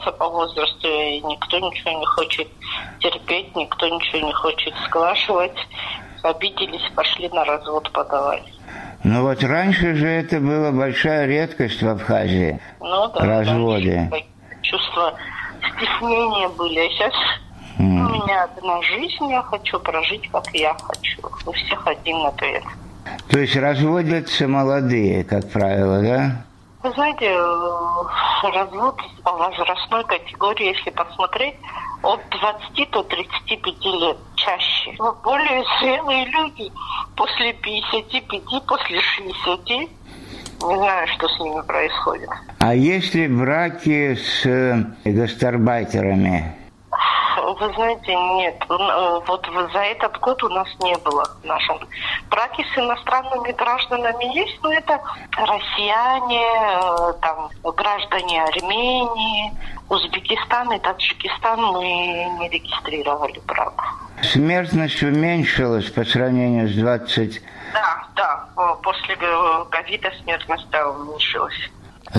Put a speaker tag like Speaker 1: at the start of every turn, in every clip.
Speaker 1: по возрасту, и никто ничего не хочет терпеть, никто ничего не хочет сглаживать. Обиделись, пошли на развод подавать.
Speaker 2: Ну вот раньше же это была большая редкость в Абхазии.
Speaker 1: Ну да.
Speaker 2: Разводы.
Speaker 1: Чувства стеснения были. А сейчас у меня одна жизнь, я хочу прожить, как я хочу. У всех один ответ.
Speaker 2: То есть разводятся молодые, как правило, да?
Speaker 1: Вы знаете, развод по возрастной категории, если посмотреть, от 20 до 35 лет чаще. Но более зрелые люди после 55, после 60, не знаю, что с ними происходит.
Speaker 2: А есть ли браки с гастарбайтерами?
Speaker 1: Вы знаете, нет. Вот за этот год у нас не было в нашем. Браки с иностранными гражданами есть, но это россияне, там, граждане Армении, Узбекистан и Таджикистан мы не регистрировали брак.
Speaker 2: Смертность уменьшилась по сравнению с 20...
Speaker 1: Да. После ковида смертность уменьшилась.
Speaker 3: В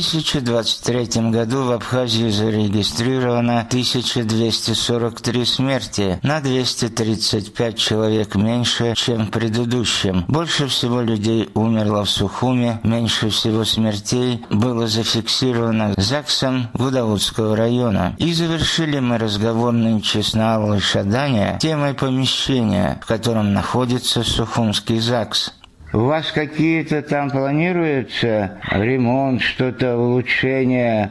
Speaker 3: 2023 году в Абхазии зарегистрировано 1243 смерти, на 235 человек меньше, чем в предыдущем. Больше всего людей умерло в Сухуме, меньше всего смертей было зафиксировано ЗАГСом Гудаутского района. И завершили мы разговор нынче с Наалой Шаданя темой помещения, в котором находится Сухумский ЗАГС.
Speaker 2: У вас какие-то там планируются ремонт, что-то, улучшение?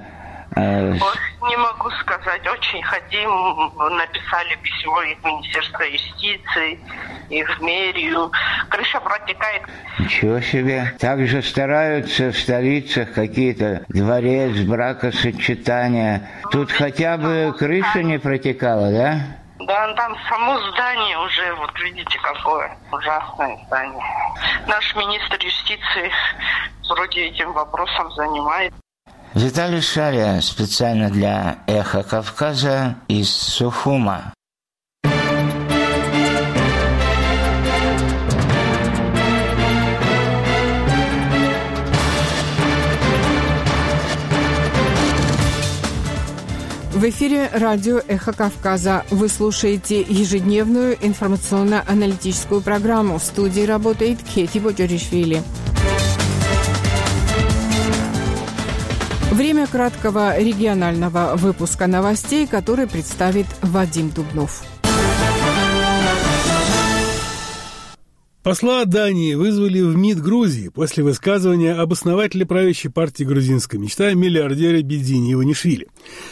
Speaker 1: Не могу сказать. Очень хотим. Написали письмо и в Министерство юстиции, и в мэрию. Крыша протекает.
Speaker 2: Ничего себе. Также стараются в столицах какие-то дворец, бракосочетания. Тут хотя бы крыша не протекала, да?
Speaker 1: Да, там само здание уже, вот видите, какое ужасное здание. Наш министр юстиции вроде этим вопросом занимается.
Speaker 3: Виталий Шария специально для «Эхо Кавказа» из Сухума.
Speaker 4: В эфире радио «Эхо Кавказа». Вы слушаете ежедневную информационно-аналитическую программу. В студии работает Кети Боджоришвили. Время краткого регионального выпуска новостей, который представит Вадим Дубнов.
Speaker 5: Посла Дании вызвали в МИД Грузии после высказывания об основателе правящей партии «Грузинская мечта» миллиардере Бедзине Иванишвили.